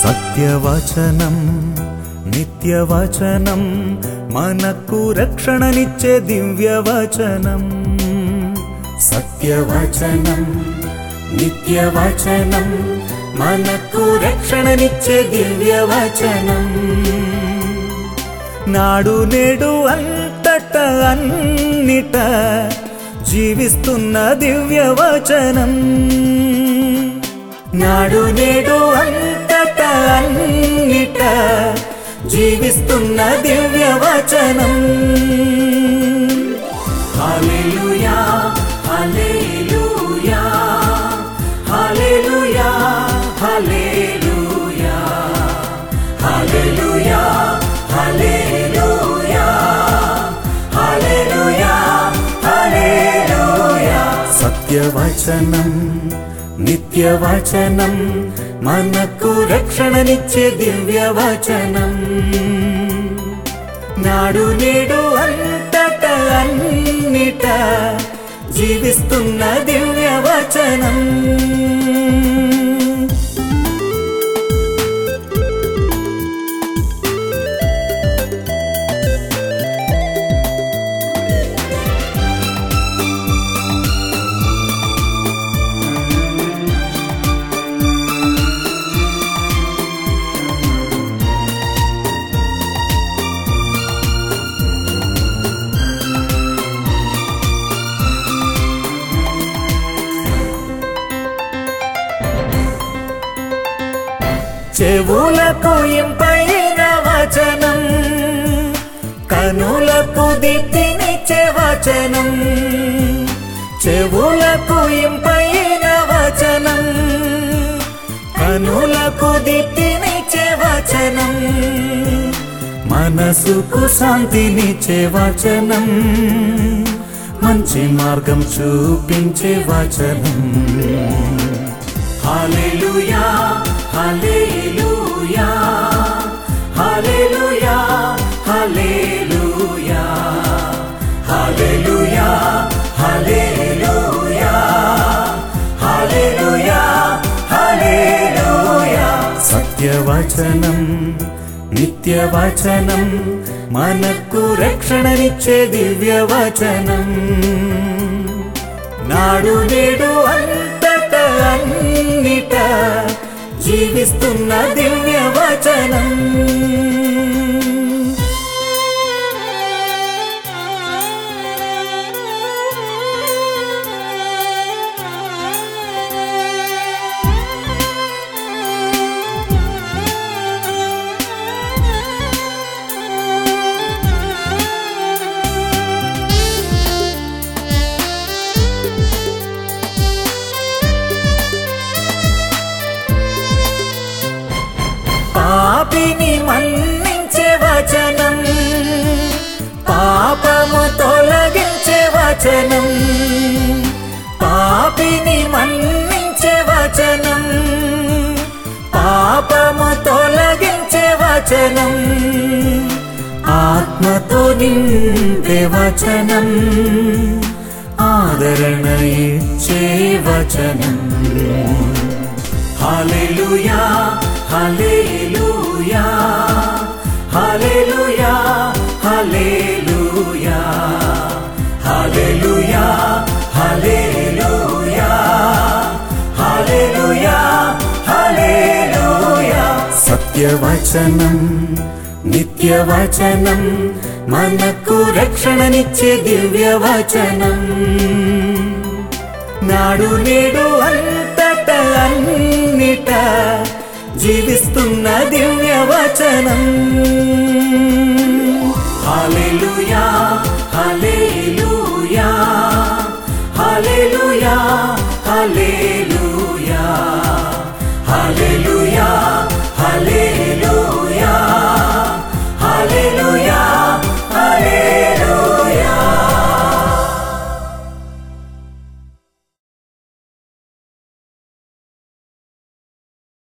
సత్యవచనం నిత్యవచనం మనకు రక్షణనిచ్చే దివ్యవచనం. సత్యవచనం నిత్యవచనం మనకు రక్షణనిచ్చే దివ్యవచనం. నాడు నేడు అంతట అన్నిట జీవిస్తున్న దివ్యవచనం. నాడు నేడు అంతట అన్నిట జీవిస్తున్న దివ్యవచనం. హల్లెలూయా హల్లెలూయా హల్లెలూయా హల్లెలూయా హల్లెలూయా హల్లెలూయా హల్లెలూయా హల్లెలూయా. సత్యవచనం నిత్యవచనం మనకు రక్షణనిచ్చే దివ్యవచనం. నాడు నేడు అంతట అన్నిట జీవిస్తున్న దివ్యవచనం. చెవులకు ఇంపైన వచనం, కనులకు దీప్తినిచ్చే వచనం. చెవులకు ఇంపైన వచనం, కనులకు దీప్తినిచ్చే వచనం. మనసుకు శాంతినిచ్చే వచనం, మంచి మార్గం చూపించే వచనం. హల్లెలూయా హల్లెలూయా హల్లెలూయా హల్లెలూయా హల్లెలూయా హల్లెలూయా హల్లెలూయా హల్లెలూయా. సత్యవచనం నిత్యవచనం మనకు రక్షణనిచ్చే దివ్యవచనం. నాడు నేడు అంతట అన్నిట జీవిస్తున్న దివ్యవచనం. పాపిని మన్నించే వచనం, పాపము తొలగించే వచనం. పాపిని మన్నించే వచనం, పాపము తొలగించే వచనం. ఆత్మతో నింపే వచనం, ఆదరణ ఇచ్చే వచనం. హల్లెలూయా హల్లెలూయా హల్లెలూయా హల్లెలూయా హల్లెలూయా హల్లెలూయా హల్లెలూయా హల్లెలూయా. సత్యవచనం నిత్యవచనం మనకు రక్షణనిచ్చే దివ్యవచనం. నాడు నేడు అంతట అన్నిట జీవిస్తున్న దివ్యవచనం.